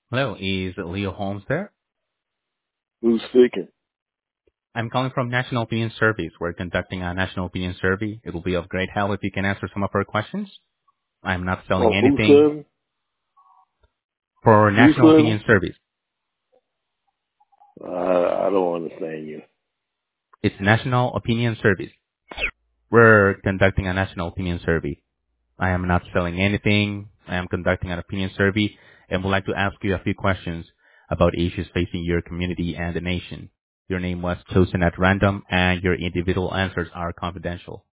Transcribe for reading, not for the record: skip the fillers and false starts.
Hello, is Leo Holmes there? Who's speaking? I'm calling from National Opinion Surveys. We're conducting a national opinion survey. It will be of great help if you can answer some of our questions. I'm not selling Oh, who anything serving? for Who National serving? Opinion Surveys. I don't understand you. It's National Opinion Surveys. We're conducting a national opinion survey. I am not selling anything. I am conducting an opinion survey and would like to ask you a few questions about issues facing your community and the nation. Your name was chosen at random and your individual answers are confidential.